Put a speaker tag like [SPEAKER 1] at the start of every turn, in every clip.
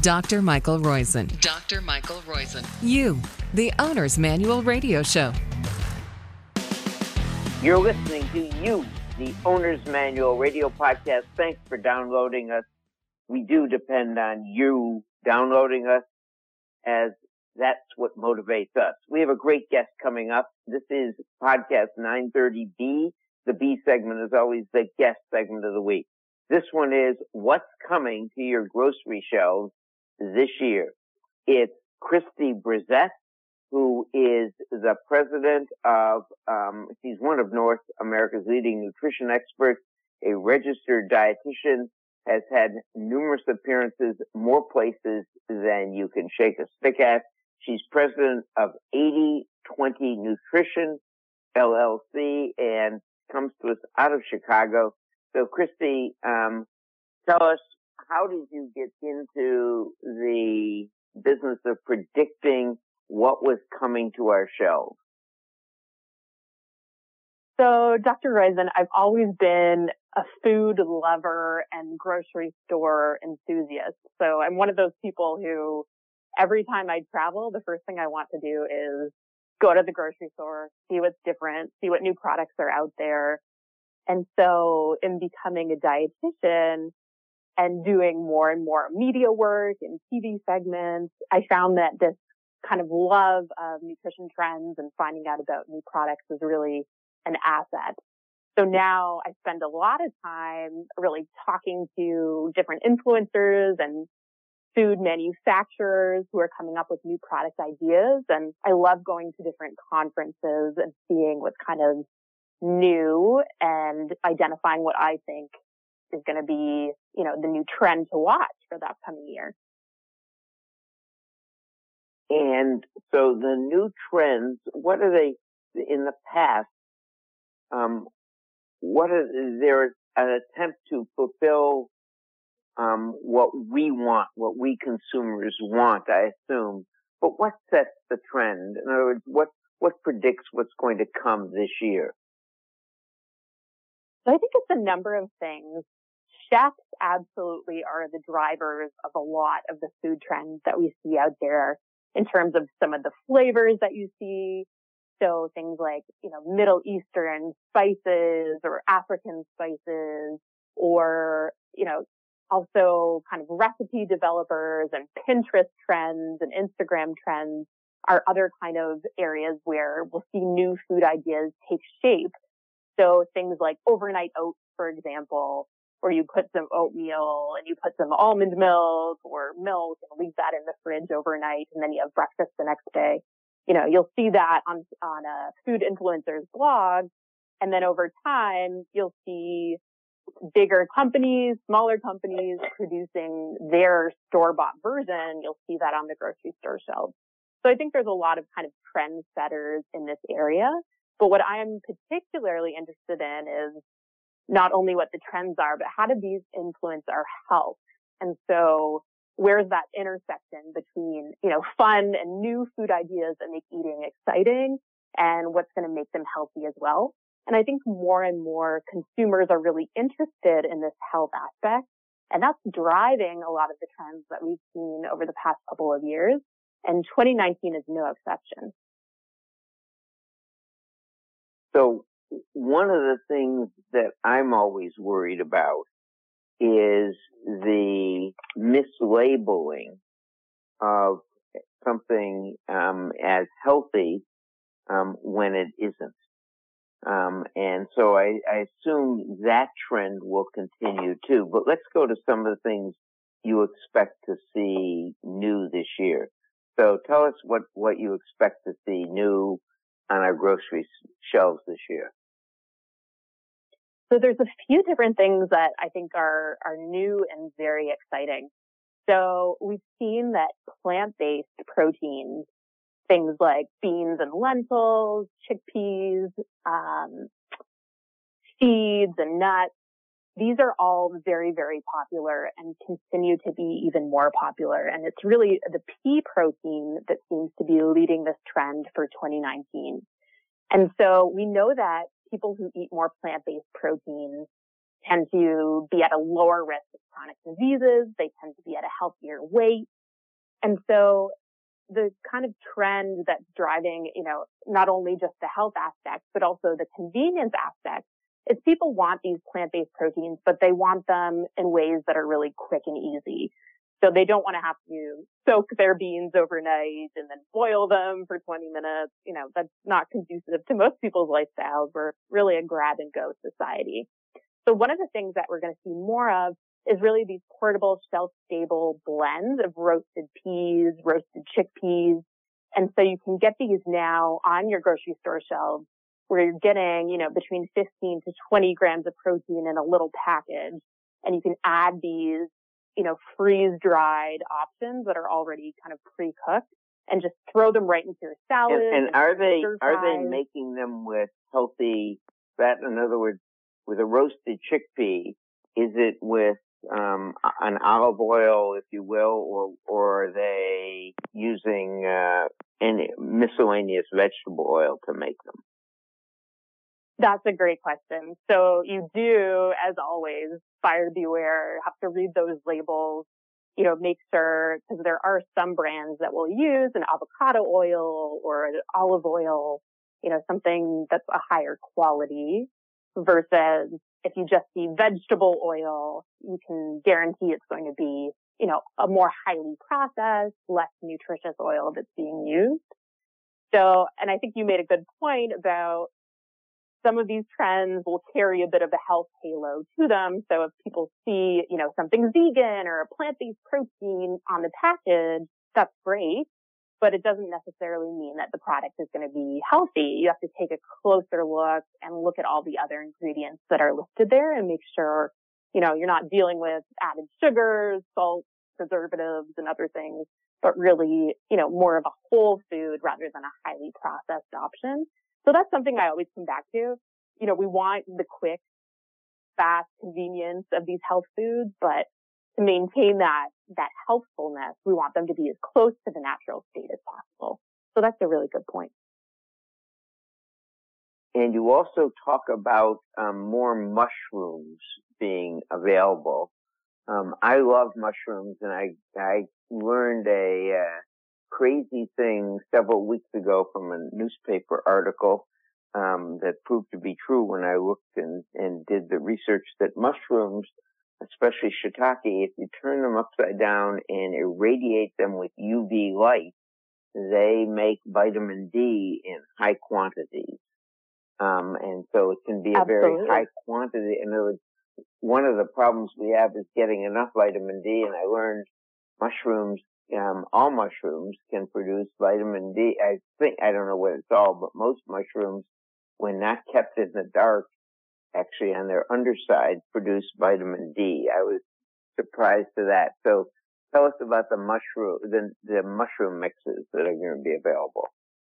[SPEAKER 1] Dr. Michael Roizen.
[SPEAKER 2] Dr. Michael Roizen.
[SPEAKER 1] You, the Owner's Manual Radio Show.
[SPEAKER 3] You're listening to You, the Owner's Manual Radio Podcast. Thanks for downloading us. We do depend on you downloading us, as that's what motivates us. We have a great guest coming up. This is podcast 930B. The B segment is always the guest segment of the week. This one is what's coming to your grocery shelves this year. It's Christy Brissett, who is the president of, she's one of North America's leading nutrition experts, a registered dietitian, has had numerous appearances, more places than you can shake a stick at. She's president of 80/20 Nutrition, LLC, and comes to us out of Chicago. So, Christy, tell us, how did you get into the business of predicting what was coming to our shelves?
[SPEAKER 4] So, Dr. Roizen, I've always been a food lover and grocery store enthusiast. So I'm one of those people who every time I travel, the first thing I want to do is go to the grocery store, see what's different, see what new products are out there. And so in becoming a dietitian and doing more and more media work and TV segments, I found that this kind of love of nutrition trends and finding out about new products is really an asset. So now I spend a lot of time really talking to different influencers and food manufacturers who are coming up with new product ideas. And I love going to different conferences and seeing what's kind of new and identifying what I think is going to be, the new trend to watch for the upcoming year.
[SPEAKER 3] And so the new trends, what are they in the past? There an attempt to fulfill what we want, what we consumers want, I assume. But what sets the trend? In other words, what predicts what's going to come this year?
[SPEAKER 4] So I think it's a number of things. Chefs absolutely are the drivers of a lot of the food trends that we see out there in terms of some of the flavors that you see. So things like, Middle Eastern spices or African spices, or, also kind of recipe developers and Pinterest trends and Instagram trends are other kind of areas where we'll see new food ideas take shape. So things like overnight oats, for example, where you put some oatmeal and you put some almond milk or milk and leave that in the fridge overnight, and then you have breakfast the next day. You'll see that on a food influencer's blog. And then over time, you'll see bigger companies, smaller companies producing their store-bought version. You'll see that on the grocery store shelves. So I think there's a lot of kind of trend setters in this area. But what I'm particularly interested in is not only what the trends are, but how do these influence our health? And so where's that intersection between, fun and new food ideas that make eating exciting and what's going to make them healthy as well? And I think more and more consumers are really interested in this health aspect. And that's driving a lot of the trends that we've seen over the past couple of years. And 2019 is no exception.
[SPEAKER 3] So one of the things that I'm always worried about is the mislabeling of something as healthy when it isn't. And so I assume that trend will continue too. But let's go to some of the things you expect to see new this year. So tell us what you expect to see new on our grocery shelves this year.
[SPEAKER 4] So there's a few different things that I think are new and very exciting. So we've seen that plant-based proteins, things like beans and lentils, chickpeas, seeds and nuts, these are all very, very popular and continue to be even more popular. And it's really the pea protein that seems to be leading this trend for 2019. And so we know that people who eat more plant-based proteins tend to be at a lower risk of chronic diseases. They tend to be at a healthier weight. And so the kind of trend that's driving, not only just the health aspect, but also the convenience aspect is people want these plant-based proteins, but they want them in ways that are really quick and easy. So they don't want to have to soak their beans overnight and then boil them for 20 minutes. That's not conducive to most people's lifestyles. We're really a grab and go society. So one of the things that we're going to see more of is really these portable, shelf-stable blends of roasted peas, roasted chickpeas. And so you can get these now on your grocery store shelves where you're getting, between 15 to 20 grams of protein in a little package. And you can add these, freeze-dried options that are already kind of pre-cooked and just throw them right into your salad.
[SPEAKER 3] And are they making them with healthy fat? In other words, with a roasted chickpea, is it with an olive oil, if you will, or are they using any miscellaneous vegetable oil to make them?
[SPEAKER 4] That's a great question. So you do, as always, buyer beware, have to read those labels, make sure, because there are some brands that will use an avocado oil or an olive oil, something that's a higher quality versus if you just see vegetable oil, you can guarantee it's going to be, a more highly processed, less nutritious oil that's being used. So, and I think you made a good point about some of these trends will carry a bit of a health halo to them. So if people see, something vegan or a plant-based protein on the package, that's great. But it doesn't necessarily mean that the product is going to be healthy. You have to take a closer look and look at all the other ingredients that are listed there and make sure, you're not dealing with added sugars, salt, preservatives, and other things, but really, more of a whole food rather than a highly processed option. So that's something I always come back to. We want the quick, fast convenience of these health foods, but to maintain that healthfulness, we want them to be as close to the natural state as possible. So that's a really good point.
[SPEAKER 3] And you also talk about more mushrooms being available. I love mushrooms, and I learned a crazy thing several weeks ago from a newspaper article that proved to be true when I looked and did the research, that mushrooms, especially shiitake, if you turn them upside down and irradiate them with UV light, they make vitamin D in high quantities. And so it can be a very high quantity. In other words, one of the problems we have is getting enough vitamin D, and I learned mushrooms, all mushrooms can produce vitamin D. I don't know what it's all, but most mushrooms, when not kept in the dark, actually on their underside, produce vitamin D. I was surprised to that. So tell us about the mushroom mixes that are going to be available.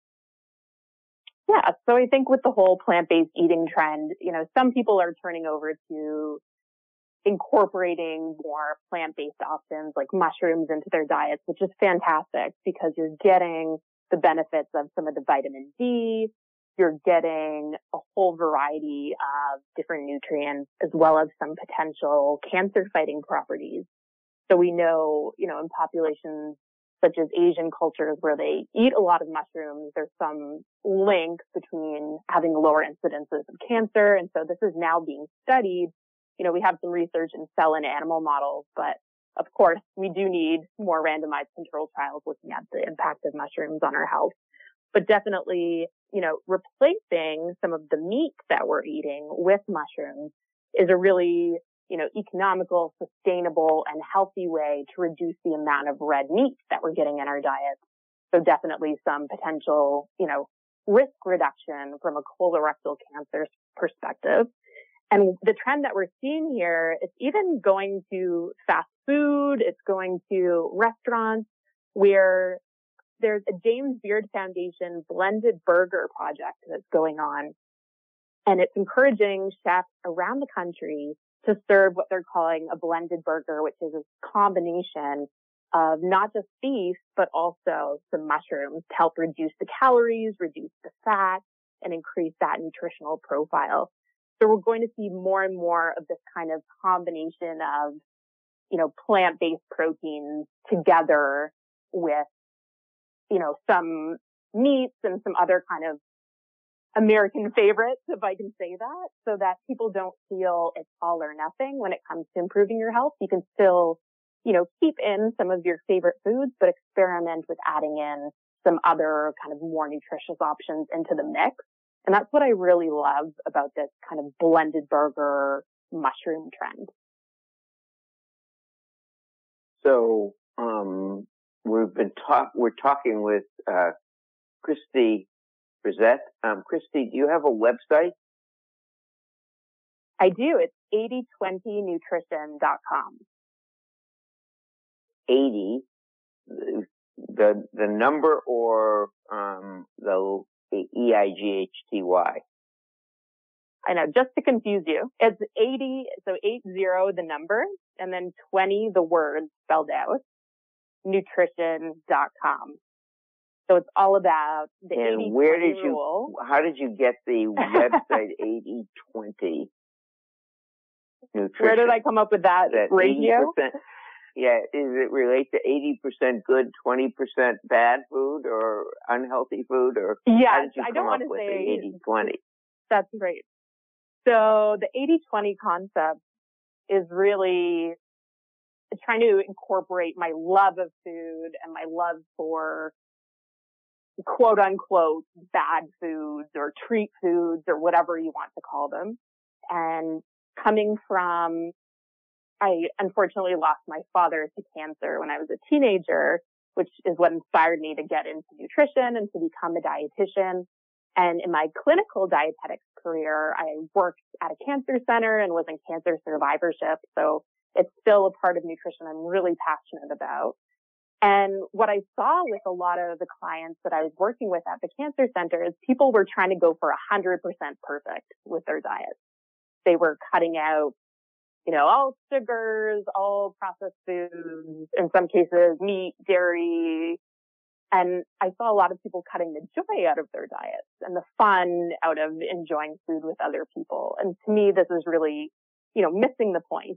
[SPEAKER 4] Yeah, so I think with the whole plant-based eating trend, some people are turning over to incorporating more plant-based options like mushrooms into their diets, which is fantastic because you're getting the benefits of some of the vitamin D, you're getting a whole variety of different nutrients as well as some potential cancer-fighting properties. So we know, in populations such as Asian cultures where they eat a lot of mushrooms, there's some link between having lower incidences of cancer. And so this is now being studied. We have some research in cell and animal models, but of course we do need more randomized control trials looking at the impact of mushrooms on our health. But definitely, replacing some of the meat that we're eating with mushrooms is a really, economical, sustainable, and healthy way to reduce the amount of red meat that we're getting in our diets. So definitely some potential, risk reduction from a colorectal cancer perspective. And the trend that we're seeing here is even going to fast food, it's going to restaurants where there's a James Beard Foundation blended burger project that's going on. And it's encouraging chefs around the country to serve what they're calling a blended burger, which is a combination of not just beef, but also some mushrooms to help reduce the calories, reduce the fat, and increase that nutritional profile. So we're going to see more and more of this kind of combination of, plant-based proteins together with, some meats and some other kind of American favorites, if I can say that, so that people don't feel it's all or nothing when it comes to improving your health. You can still, keep in some of your favorite foods, but experiment with adding in some other kind of more nutritious options into the mix. And that's what I really love about this kind of blended burger mushroom trend.
[SPEAKER 3] So, we're talking with, Christy Brissett. Christy, do you have a website?
[SPEAKER 4] I do. It's 8020nutrition.com.
[SPEAKER 3] 80, the number, or, the EIGHTY?
[SPEAKER 4] I know, just to confuse you. It's 80, so 80, the number, and then 20, the word spelled out, nutrition.com. So it's all about the 80-20 rule.
[SPEAKER 3] How did you get the website 80-20 nutrition?
[SPEAKER 4] Where did I come up with that ratio?
[SPEAKER 3] 80%, yeah, does it relate to 80% good, 20% bad food or unhealthy food? Or
[SPEAKER 4] yes, I don't want to say
[SPEAKER 3] 80-20.
[SPEAKER 4] That's great. So the 80-20 concept is really trying to incorporate my love of food and my love for quote unquote bad foods or treat foods or whatever you want to call them. And coming from, I unfortunately lost my father to cancer when I was a teenager, which is what inspired me to get into nutrition and to become a dietitian. And in my clinical dietetics career, I worked at a cancer center and was in cancer survivorship. So it's still a part of nutrition I'm really passionate about. And what I saw with a lot of the clients that I was working with at the cancer center is people were trying to go for 100% perfect with their diet. They were cutting out, all sugars, all processed foods, in some cases meat, dairy. And I saw a lot of people cutting the joy out of their diets and the fun out of enjoying food with other people. And to me, this is really, missing the point.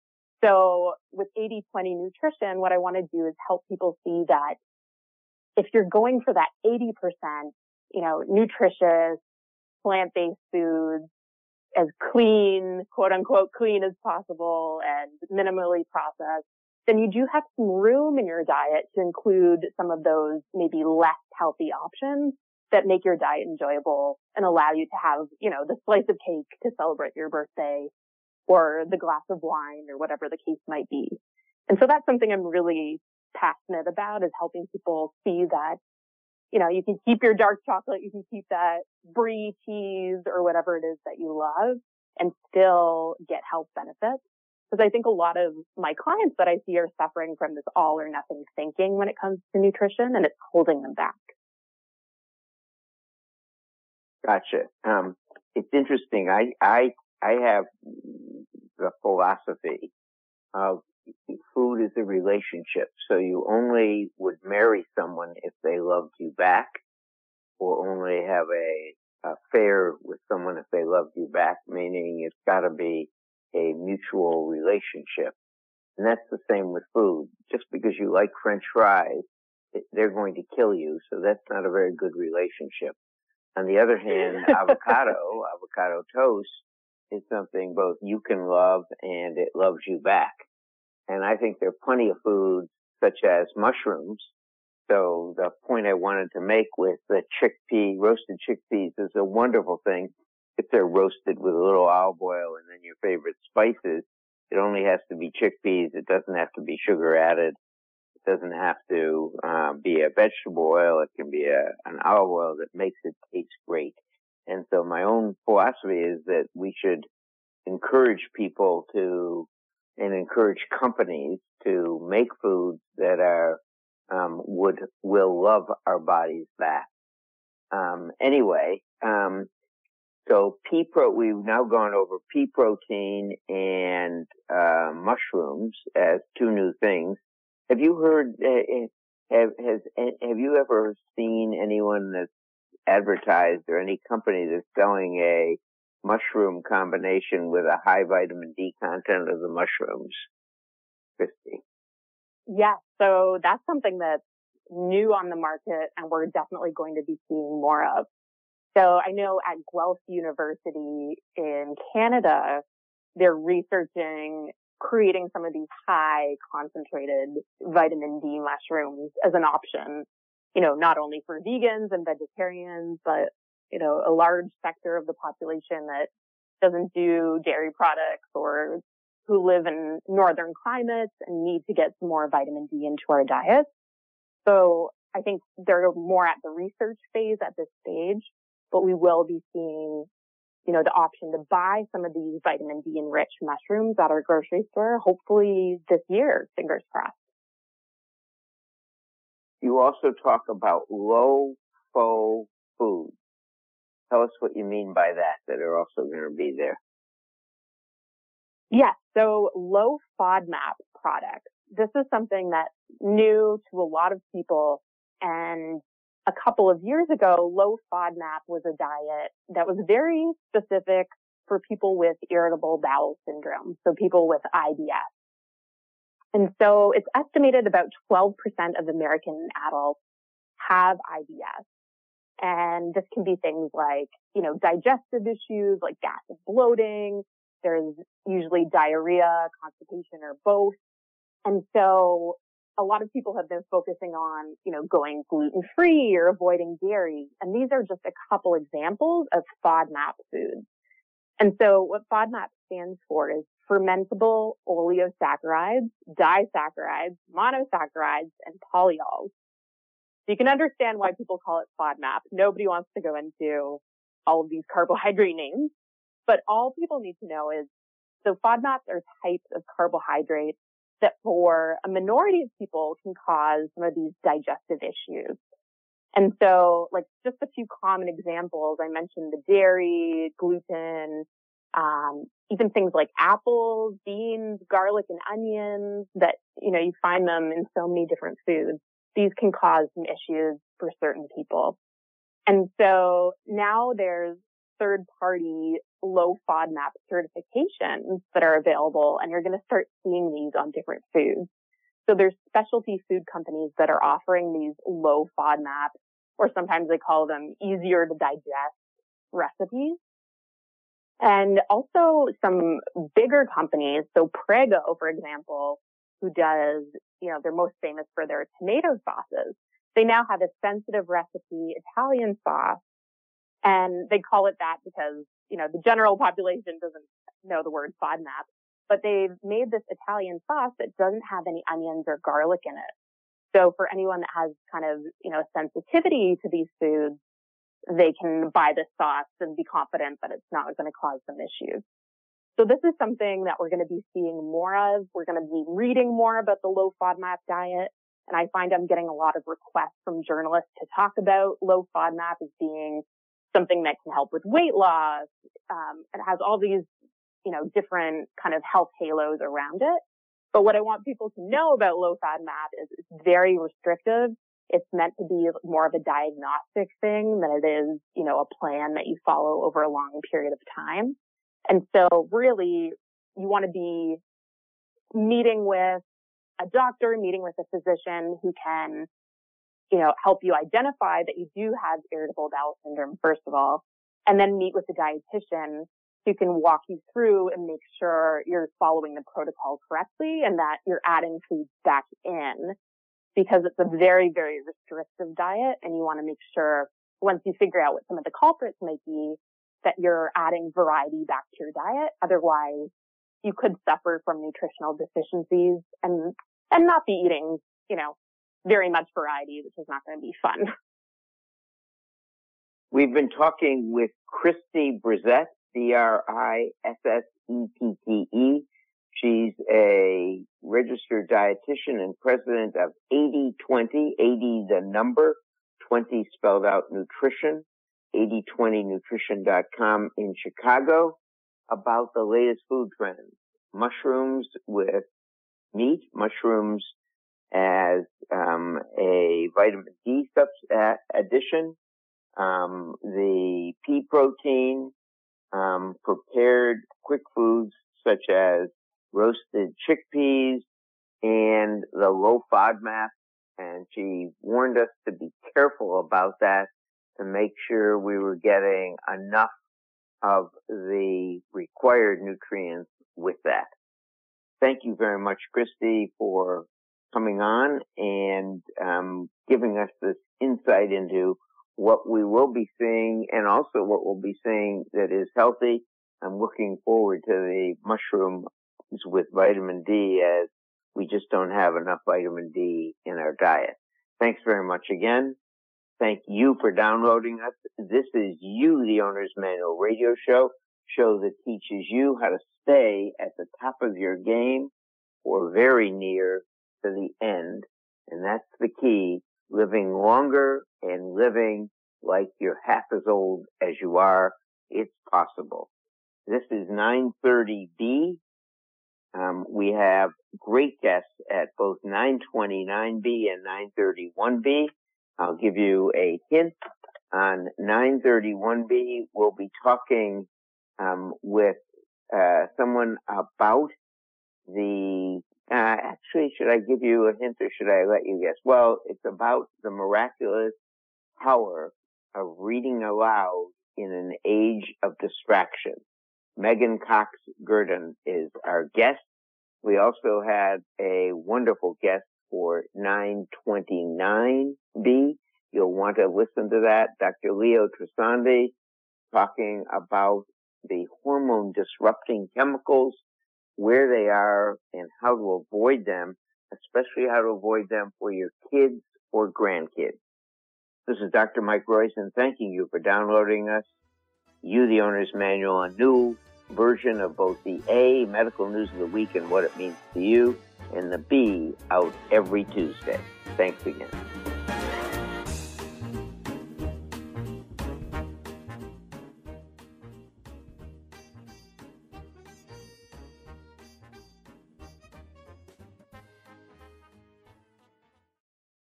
[SPEAKER 4] So with 80-20 nutrition, what I want to do is help people see that if you're going for that 80%, nutritious, plant-based foods, as clean, quote unquote, clean as possible and minimally processed, then you do have some room in your diet to include some of those maybe less healthy options that make your diet enjoyable and allow you to have, the slice of cake to celebrate your birthday or the glass of wine or whatever the case might be. And so that's something I'm really passionate about, is helping people see that, you can keep your dark chocolate, you can keep that brie cheese or whatever it is that you love and still get health benefits. Because I think a lot of my clients that I see are suffering from this all or nothing thinking when it comes to nutrition, and it's holding them back.
[SPEAKER 3] Gotcha. It's interesting. I have the philosophy of food is a relationship. So you only would marry someone if they loved you back, or only have a affair with someone if they loved you back, meaning it's got to be a mutual relationship. And that's the same with food. Just because you like French fries, they're going to kill you. So that's not a very good relationship. On the other hand, avocado toast is something both you can love and it loves you back. And I think there are plenty of foods such as mushrooms. So the point I wanted to make with the roasted chickpeas is a wonderful thing. If they're roasted with a little olive oil and then your favorite spices, it only has to be chickpeas. It doesn't have to be sugar added. It doesn't have to be a vegetable oil. It can be an olive oil that makes it taste great. And so my own philosophy is that we should encourage people and encourage companies to make foods that are will love our bodies back. So we've now gone over pea protein and mushrooms as two new things. Have you heard? Have you ever seen anyone that's advertised, or any company that's selling a mushroom combination with a high vitamin D content of the mushrooms, Christy?
[SPEAKER 4] Yes. So that's something that's new on the market and we're definitely going to be seeing more of. So I know at Guelph University in Canada, they're researching creating some of these high concentrated vitamin D mushrooms as an option, not only for vegans and vegetarians, but, a large sector of the population that doesn't do dairy products or who live in northern climates and need to get some more vitamin D into our diet. So I think they're more at the research phase at this stage, but we will be seeing, the option to buy some of these vitamin D enriched mushrooms at our grocery store, hopefully this year, fingers crossed.
[SPEAKER 3] You also talk about low-FO foods. Tell us what you mean by that are also going to be there.
[SPEAKER 4] Yes, so low FODMAP products. This is something that's new to a lot of people, and a couple of years ago, low FODMAP was a diet that was very specific for people with irritable bowel syndrome, so people with IBS. And so it's estimated about 12% of American adults have IBS. And this can be things like, digestive issues like gas and bloating. There's usually diarrhea, constipation, or both. And so a lot of people have been focusing on, going gluten-free or avoiding dairy. And these are just a couple examples of FODMAP foods. And so what FODMAP stands for is fermentable oleosaccharides, disaccharides, monosaccharides, and polyols. So you can understand why people call it FODMAP. Nobody wants to go into all of these carbohydrate names. But all people need to know is, so FODMAPs are types of carbohydrates that for a minority of people can cause some of these digestive issues. And so, like, just a few common examples, I mentioned the dairy, gluten, even things like apples, beans, garlic, and onions that, you find them in so many different foods. These can cause some issues for certain people. And so now there's third-party low FODMAP certifications that are available, and you're going to start seeing these on different foods. So there's specialty food companies that are offering these low FODMAP, or sometimes they call them easier to digest recipes. And also some bigger companies, so Prego, for example, who does, they're most famous for their tomato sauces. They now have a sensitive recipe Italian sauce, and they call it that because, the general population doesn't know the word FODMAP, but they've made this Italian sauce that doesn't have any onions or garlic in it. So for anyone that has kind of, a sensitivity to these foods, they can buy this sauce and be confident that it's not going to cause them issues. So this is something that we're going to be seeing more of. We're going to be reading more about the low FODMAP diet. And I find I'm getting a lot of requests from journalists to talk about low FODMAP as being something that can help with weight loss. It has all these, different kind of health halos around it. But what I want people to know about low FODMAP is it's very restrictive. It's meant to be more of a diagnostic thing than it is, a plan that you follow over a long period of time. And so really you want to be meeting with a doctor, meeting with a physician who can, help you identify that you do have irritable bowel syndrome, first of all, and then meet with a dietitian who can walk you through and make sure you're following the protocol correctly and that you're adding foods back in, because it's a very, very restrictive diet. And you want to make sure once you figure out what some of the culprits might be, that you're adding variety back to your diet. Otherwise, you could suffer from nutritional deficiencies and not be eating, very much variety, which is not going to be fun.
[SPEAKER 3] We've been talking with Christy Brissette, Brissettee. She's a registered dietitian and president of 80/20, 80 the number, 20 spelled out nutrition, 8020nutrition.com in Chicago, about the latest food trends. Mushrooms with meat, mushrooms as a vitamin D addition, the pea protein, prepared quick foods such as roasted chickpeas, and the low FODMAP and she warned us to be careful about that, to make sure we were getting enough of the required nutrients with that. Thank you very much, Christy, for coming on and giving us this insight into what we will be seeing and also what we'll be seeing that is healthy. I'm looking forward to the mushrooms with vitamin D, as we just don't have enough vitamin D in our diet. Thanks very much again. Thank you for downloading us. This is You, the Owner's Manual radio show that teaches you how to stay at the top of your game or very near to the end. And that's the key, living longer and living like you're half as old as you are. It's possible. This is 930B. We have great guests at both 929B and 931B. I'll give you a hint. On 931B, we'll be talking with someone about the, actually, should I give you a hint or should I let you guess? Well, it's about the miraculous power of reading aloud in an age of distraction. Megan Cox Gurdon is our guest. We also had a wonderful guest for 929B. You'll want to listen to that. Dr. Leo Trisandi talking about the hormone disrupting chemicals, where they are and how to avoid them, especially how to avoid them for your kids or grandkids. This is Dr. Mike Royson thanking you for downloading us. You, the Owner's Manual, a new version of both the A, Medical News of the Week and what it means to you, and the B, out every Tuesday. Thanks again.